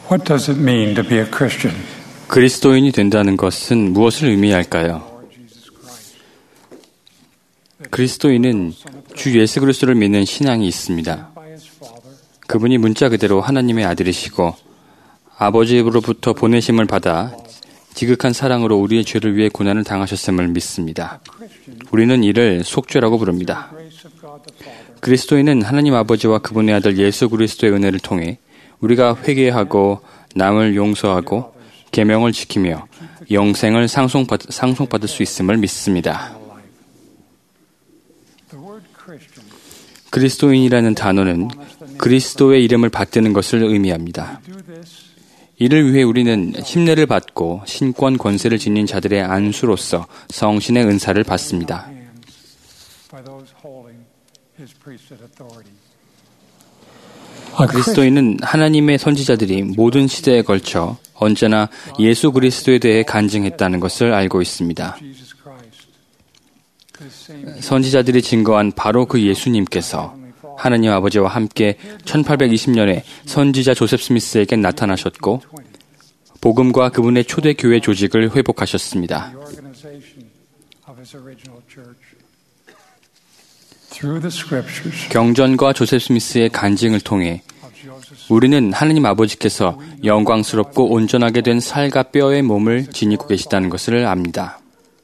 What does it mean to be a Christian? 그리스도인이 된다는 것은 무엇을 의미할까요? 그리스도인은 주 예수 그리스도를 믿는 신앙이 있습니다. 그분이 문자 그대로 하나님의 아들이시고 아버지로부터 보내심을 받아 지극한 사랑으로 우리의 죄를 위해 고난을 당하셨음을 믿습니다. 우리는 이를 속죄라고 부릅니다. 그리스도인은 하나님 아버지와 그분의 아들 예수 그리스도의 은혜를 통해 우리가 회개하고 남을 용서하고 계명을 지키며 영생을 상속받을 수 있음을 믿습니다. 그리스도인이라는 단어는 그리스도의 이름을 받드는 것을 의미합니다. 이를 위해 우리는 침례를 받고 신권 권세를 지닌 자들의 안수로서 성신의 은사를 받습니다. 그리스도인은 하나님의 선지자들이 모든 시대에 걸쳐 언제나 예수 그리스도에 대해 간증했다는 것을 알고 있습니다. 선지자들이 증거한 바로 그 예수님께서 하나님 아버지와 함께 1820년에 선지자 조셉 스미스에게 나타나셨고 복음과 그분의 초대 교회 조직을 회복하셨습니다. 경전과 조셉 스미스의 간증을 통해 우리는 하나님 아버지께서 영광스럽고 온전하게 된 살과 뼈의 몸을 지니고 계시다는 것을 압니다.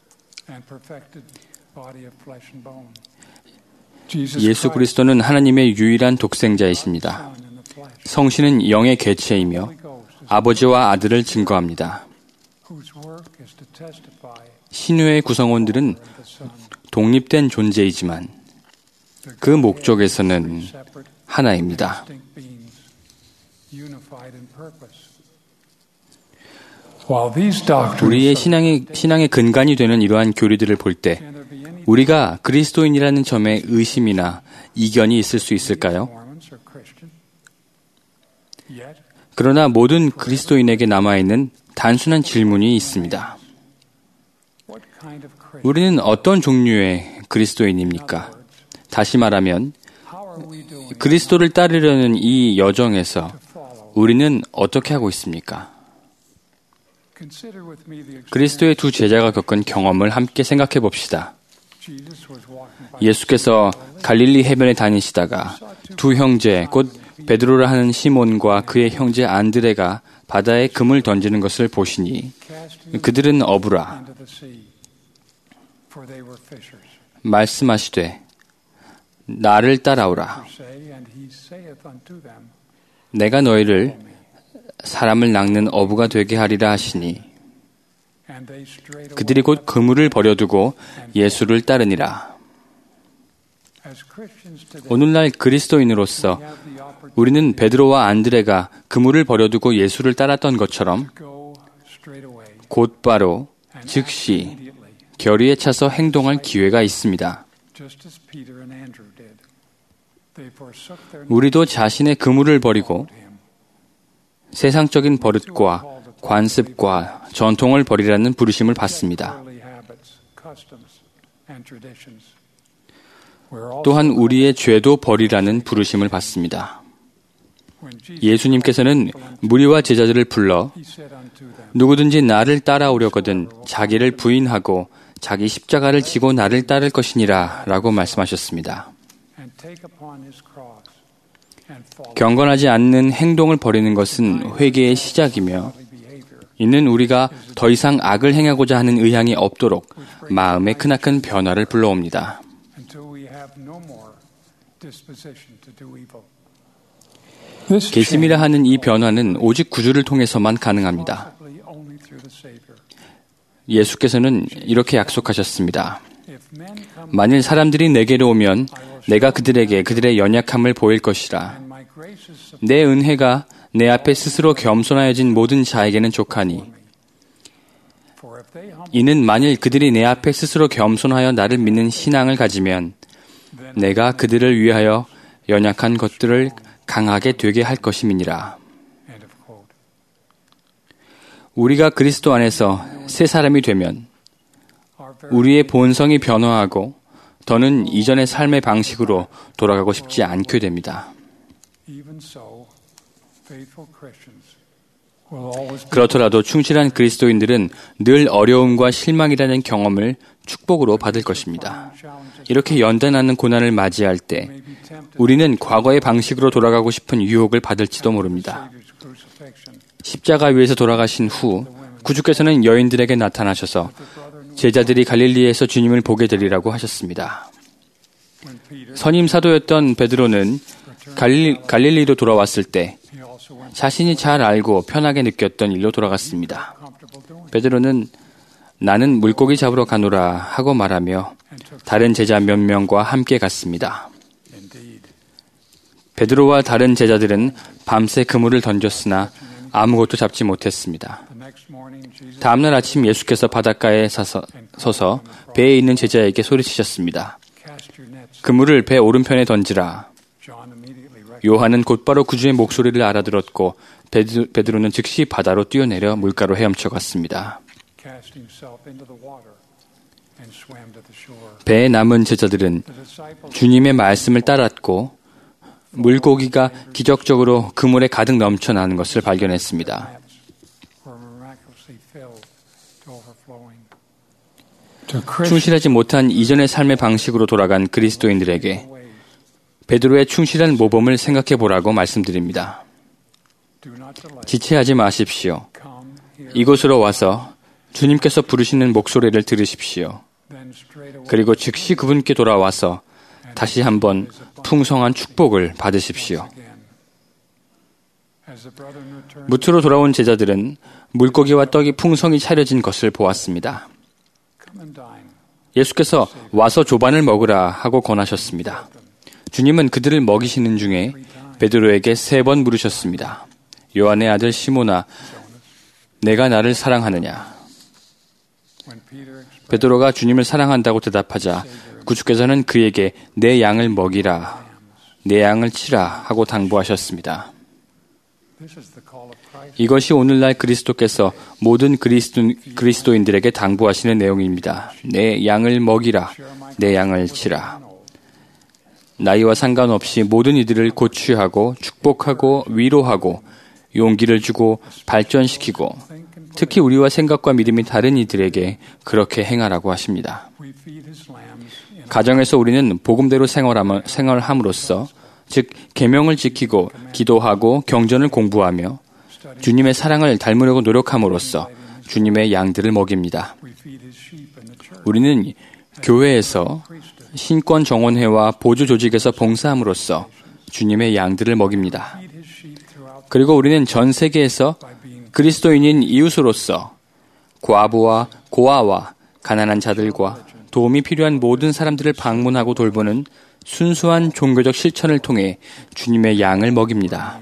예수 그리스도는 하나님의 유일한 독생자이십니다. 성신은 영의 객체이며 아버지와 아들을 증거합니다. 신유의 구성원들은 독립된 존재이지만 그 목적에서는 하나입니다. 우리의 신앙의 근간이 되는 이러한 교리들을 볼 때 우리가 그리스도인이라는 점에 의심이나 이견이 있을 수 있을까요? 그러나 모든 그리스도인에게 남아있는 단순한 질문이 있습니다. 우리는 어떤 종류의 그리스도인입니까? 다시 말하면 그리스도를 따르려는 이 여정에서 우리는 어떻게 하고 있습니까? 그리스도의 두 제자가 겪은 경험을 함께 생각해 봅시다. 예수께서 갈릴리 해변에 다니시다가 두 형제, 곧 베드로라 하는 시몬과 그의 형제 안드레가 바다에 금을 던지는 것을 보시니 그들은 어부라. 말씀하시되 나를 따라오라. 내가 너희를 사람을 낚는 어부가 되게 하리라 하시니 그들이 곧 그물을 버려두고 예수를 따르니라. 오늘날 그리스도인으로서 우리는 베드로와 안드레가 그물을 버려두고 예수를 따랐던 것처럼 곧바로 즉시 결의에 차서 행동할 기회가 있습니다. 우리도 자신의 그물을 버리고 세상적인 버릇과 관습과 전통을 버리라는 부르심을 받습니다. 또한 우리의 죄도 버리라는 부르심을 받습니다. 예수님께서는 무리와 제자들을 불러 누구든지 나를 따라오려거든 자기를 부인하고 자기 십자가를 지고 나를 따를 것이니라 라고 말씀하셨습니다. 경건하지 않는 행동을 버리는 것은 회개의 시작이며 이는 우리가 더 이상 악을 행하고자 하는 의향이 없도록 마음의 크나큰 변화를 불러옵니다. 계심이라 하는 이 변화는 오직 구주를 통해서만 가능합니다. 예수께서는 이렇게 약속하셨습니다. 만일 사람들이 내게로 오면 내가 그들에게 그들의 연약함을 보일 것이라. 내 은혜가 내 앞에 스스로 겸손하여진 모든 자에게는 족하니 이는 만일 그들이 내 앞에 스스로 겸손하여 나를 믿는 신앙을 가지면 내가 그들을 위하여 연약한 것들을 강하게 되게 할 것임이니라. 우리가 그리스도 안에서 새 사람이 되면 우리의 본성이 변화하고 더는 이전의 삶의 방식으로 돌아가고 싶지 않게 됩니다. 그렇더라도 충실한 그리스도인들은 늘 어려움과 실망이라는 경험을 축복으로 받을 것입니다. 이렇게 연단하는 고난을 맞이할 때 우리는 과거의 방식으로 돌아가고 싶은 유혹을 받을지도 모릅니다. 십자가 위에서 돌아가신 후 구주께서는 여인들에게 나타나셔서 제자들이 갈릴리에서 주님을 보게 되리라고 하셨습니다. 선임 사도였던 베드로는 갈릴리로 돌아왔을 때 자신이 잘 알고 편하게 느꼈던 일로 돌아갔습니다. 베드로는 나는 물고기 잡으러 가노라 하고 말하며 다른 제자 몇 명과 함께 갔습니다. 베드로와 다른 제자들은 밤새 그물을 던졌으나 아무것도 잡지 못했습니다. 다음날 아침 예수께서 바닷가에 서서 배에 있는 제자에게 소리치셨습니다. 그물을 배 오른편에 던지라. 요한은 곧바로 구주의 목소리를 알아들었고 베드로는 즉시 바다로 뛰어내려 물가로 헤엄쳐 갔습니다. 배에 남은 제자들은 주님의 말씀을 따랐고 물고기가 기적적으로 그물에 가득 넘쳐나는 것을 발견했습니다. 충실하지 못한 이전의 삶의 방식으로 돌아간 그리스도인들에게 베드로의 충실한 모범을 생각해 보라고 말씀드립니다. 지체하지 마십시오. 이곳으로 와서 주님께서 부르시는 목소리를 들으십시오. 그리고 즉시 그분께 돌아와서 다시 한번 풍성한 축복을 받으십시오. 무트로 돌아온 제자들은 물고기와 떡이 풍성히 차려진 것을 보았습니다. 예수께서 와서 조반을 먹으라 하고 권하셨습니다. 주님은 그들을 먹이시는 중에 베드로에게 3번 물으셨습니다. 요한의 아들 시몬아, 내가 나를 사랑하느냐? 베드로가 주님을 사랑한다고 대답하자 구주께서는 그에게 내 양을 먹이라, 내 양을 치라 하고 당부하셨습니다. 이것이 오늘날 그리스도께서 모든 그리스도인들에게 당부하시는 내용입니다. 내 양을 먹이라, 내 양을 치라. 나이와 상관없이 모든 이들을 고취하고 축복하고 위로하고 용기를 주고 발전시키고 특히 우리와 생각과 믿음이 다른 이들에게 그렇게 행하라고 하십니다. 가정에서 우리는 복음대로 생활함으로써 즉 계명을 지키고 기도하고 경전을 공부하며 주님의 사랑을 닮으려고 노력함으로써 주님의 양들을 먹입니다. 우리는 교회에서 신권 정원회와 보조 조직에서 봉사함으로써 주님의 양들을 먹입니다. 그리고 우리는 전 세계에서 그리스도인인 이웃으로서 과부와 고아와 가난한 자들과 도움이 필요한 모든 사람들을 방문하고 돌보는 순수한 종교적 실천을 통해 주님의 양을 먹입니다.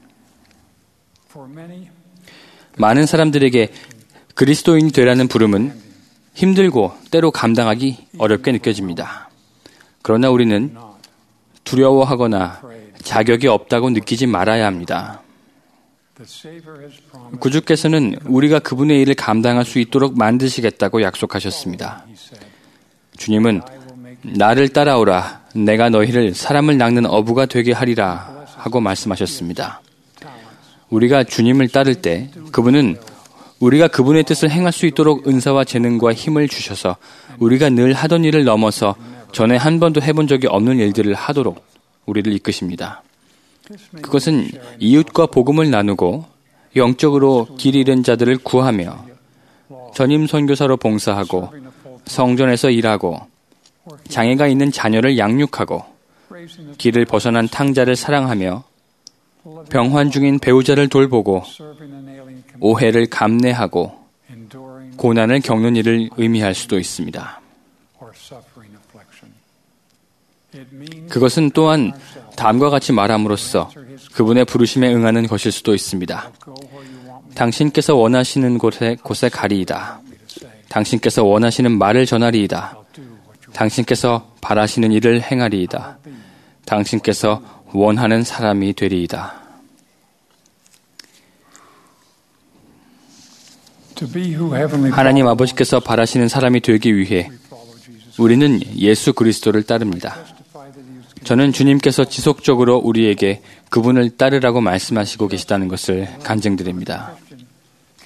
많은 사람들에게 그리스도인이 되라는 부름은 힘들고 때로 감당하기 어렵게 느껴집니다. 그러나 우리는 두려워하거나 자격이 없다고 느끼지 말아야 합니다. 구주께서는 우리가 그분의 일을 감당할 수 있도록 만드시겠다고 약속하셨습니다. 주님은 나를 따라오라, 내가 너희를 사람을 낚는 어부가 되게 하리라 하고 말씀하셨습니다. 우리가 주님을 따를 때 그분은 우리가 그분의 뜻을 행할 수 있도록 은사와 재능과 힘을 주셔서 우리가 늘 하던 일을 넘어서 전에 한 번도 해본 적이 없는 일들을 하도록 우리를 이끄십니다. 그것은 이웃과 복음을 나누고 영적으로 길 잃은 자들을 구하며 전임 선교사로 봉사하고 성전에서 일하고 장애가 있는 자녀를 양육하고 길을 벗어난 탕자를 사랑하며 병환 중인 배우자를 돌보고 오해를 감내하고 고난을 겪는 일을 의미할 수도 있습니다. 그것은 또한 다음과 같이 말함으로써 그분의 부르심에 응하는 것일 수도 있습니다. 당신께서 원하시는 곳에 가리이다. 당신께서 원하시는 말을 전하리이다. 당신께서 바라시는 일을 행하리이다. 당신께서 원하는 사람이 되리이다. 하나님 아버지께서 바라시는 사람이 되기 위해 우리는 예수 그리스도를 따릅니다. 저는 주님께서 지속적으로 우리에게 그분을 따르라고 말씀하시고 계시다는 것을 간증드립니다.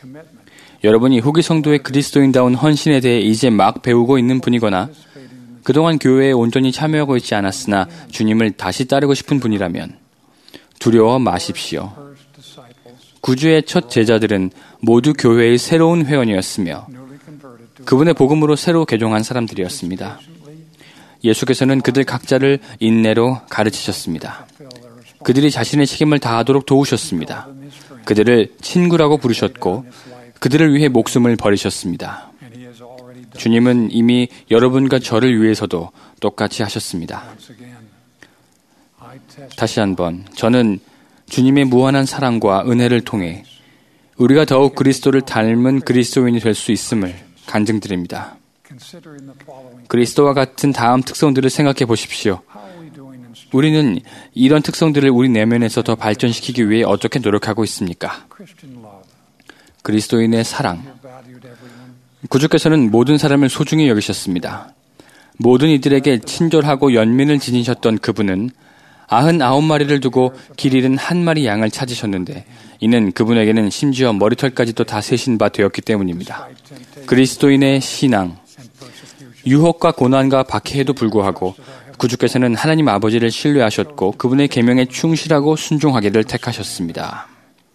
여러분이 후기 성도의 그리스도인다운 헌신에 대해 이제 막 배우고 있는 분이거나 그동안 교회에 온전히 참여하고 있지 않았으나 주님을 다시 따르고 싶은 분이라면 두려워 마십시오. 구주의 첫 제자들은 모두 교회의 새로운 회원이었으며 그분의 복음으로 새로 개종한 사람들이었습니다. 예수께서는 그들 각자를 인내로 가르치셨습니다. 그들이 자신의 책임을 다하도록 도우셨습니다. 그들을 친구라고 부르셨고 그들을 위해 목숨을 버리셨습니다. 주님은 이미 여러분과 저를 위해서도 똑같이 하셨습니다. 다시 한번 저는 주님의 무한한 사랑과 은혜를 통해 우리가 더욱 그리스도를 닮은 그리스도인이 될 수 있음을 간증드립니다. 그리스도와 같은 다음 특성들을 생각해 보십시오. 우리는 이런 특성들을 우리 내면에서 더 발전시키기 위해 어떻게 노력하고 있습니까? 그리스도인의 사랑. 구주께서는 모든 사람을 소중히 여기셨습니다. 모든 이들에게 친절하고 연민을 지니셨던 그분은 99마리를 두고 길 잃은 한 마리 양을 찾으셨는데 이는 그분에게는 심지어 머리털까지도 다 세신 바 되었기 때문입니다. 그리스도인의 신앙. 유혹과 고난과 박해에도 불구하고 구주께서는 하나님 아버지를 신뢰하셨고 그분의 계명에 충실하고 순종하기를 택하셨습니다.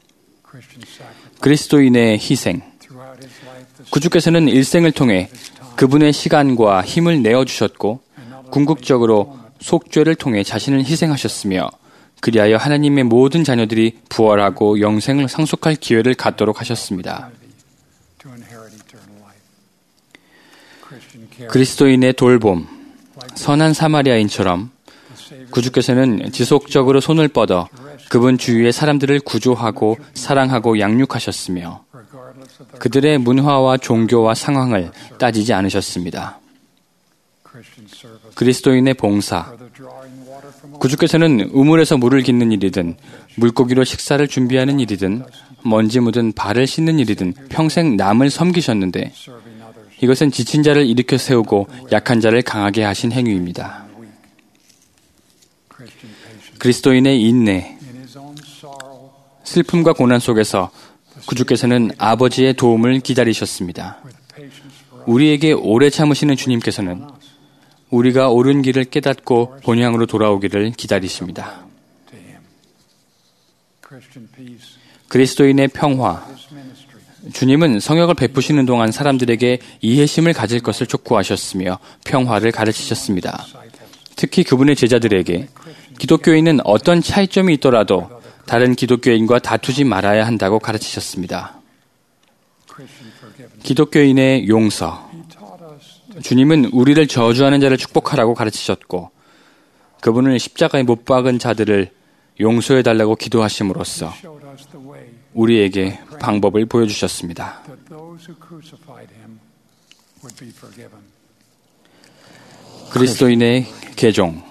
그리스도인의 희생. 구주께서는 일생을 통해 그분의 시간과 힘을 내어주셨고 궁극적으로 속죄를 통해 자신을 희생하셨으며 그리하여 하나님의 모든 자녀들이 부활하고 영생을 상속할 기회를 갖도록 하셨습니다. 그리스도인의 돌봄. 선한 사마리아인처럼 구주께서는 지속적으로 손을 뻗어 그분 주위의 사람들을 구조하고 사랑하고 양육하셨으며 그들의 문화와 종교와 상황을 따지지 않으셨습니다. 그리스도인의 봉사. 구주께서는 우물에서 물을 깃는 일이든 물고기로 식사를 준비하는 일이든 먼지 묻은 발을 씻는 일이든 평생 남을 섬기셨는데 이것은 지친 자를 일으켜 세우고 약한 자를 강하게 하신 행위입니다. 그리스도인의 인내. 슬픔과 고난 속에서 구주께서는 아버지의 도움을 기다리셨습니다. 우리에게 오래 참으시는 주님께서는 우리가 옳은 길을 깨닫고 본향으로 돌아오기를 기다리십니다. 그리스도인의 평화. 주님은 성역을 베푸시는 동안 사람들에게 이해심을 가질 것을 촉구하셨으며 평화를 가르치셨습니다. 특히 그분의 제자들에게 기독교인은 어떤 차이점이 있더라도 다른 기독교인과 다투지 말아야 한다고 가르치셨습니다. 기독교인의 용서. 주님은 우리를 저주하는 자를 축복하라고 가르치셨고 그분을 십자가에 못 박은 자들을 용서해달라고 기도하심으로써 우리에게 방법을 보여주셨습니다. 그리스도인의 개종.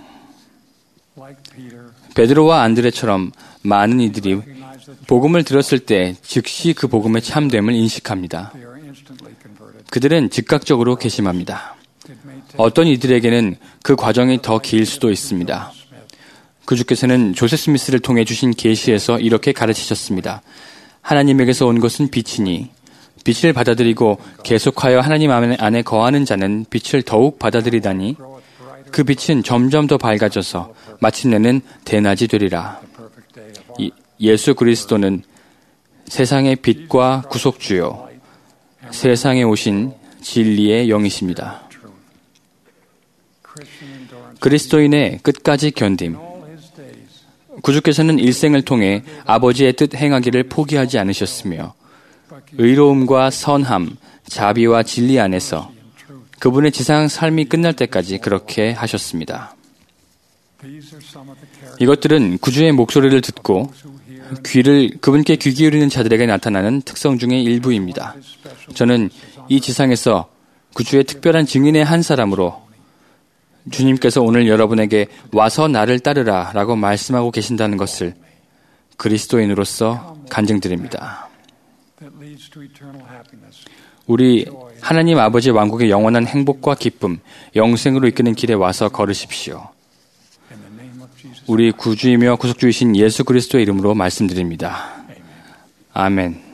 베드로와 안드레처럼 많은 이들이 복음을 들었을 때 즉시 그 복음의 참됨을 인식합니다. 그들은 즉각적으로 개심합니다. 어떤 이들에게는 그 과정이 더 길 수도 있습니다. 구주께서는 조셉 스미스를 통해 주신 계시에서 이렇게 가르치셨습니다. 하나님에게서 온 것은 빛이니 빛을 받아들이고 계속하여 하나님 안에 거하는 자는 빛을 더욱 받아들이다니 그 빛은 점점 더 밝아져서 마침내는 대낮이 되리라. 예수 그리스도는 세상의 빛과 구속주요 세상에 오신 진리의 영이십니다. 그리스도인의 끝까지 견딤. 구주께서는 일생을 통해 아버지의 뜻 행하기를 포기하지 않으셨으며 의로움과 선함, 자비와 진리 안에서 그분의 지상 삶이 끝날 때까지 그렇게 하셨습니다. 이것들은 구주의 목소리를 듣고 그분께 귀 기울이는 자들에게 나타나는 특성 중의 일부입니다. 저는 이 지상에서 구주의 특별한 증인의 한 사람으로 주님께서 오늘 여러분에게 와서 나를 따르라 라고 말씀하고 계신다는 것을 그리스도인으로서 간증드립니다. 우리 하나님 아버지 왕국의 영원한 행복과 기쁨, 영생으로 이끄는 길에 와서 걸으십시오. 우리 구주이며 구속주이신 예수 그리스도의 이름으로 말씀드립니다. 아멘.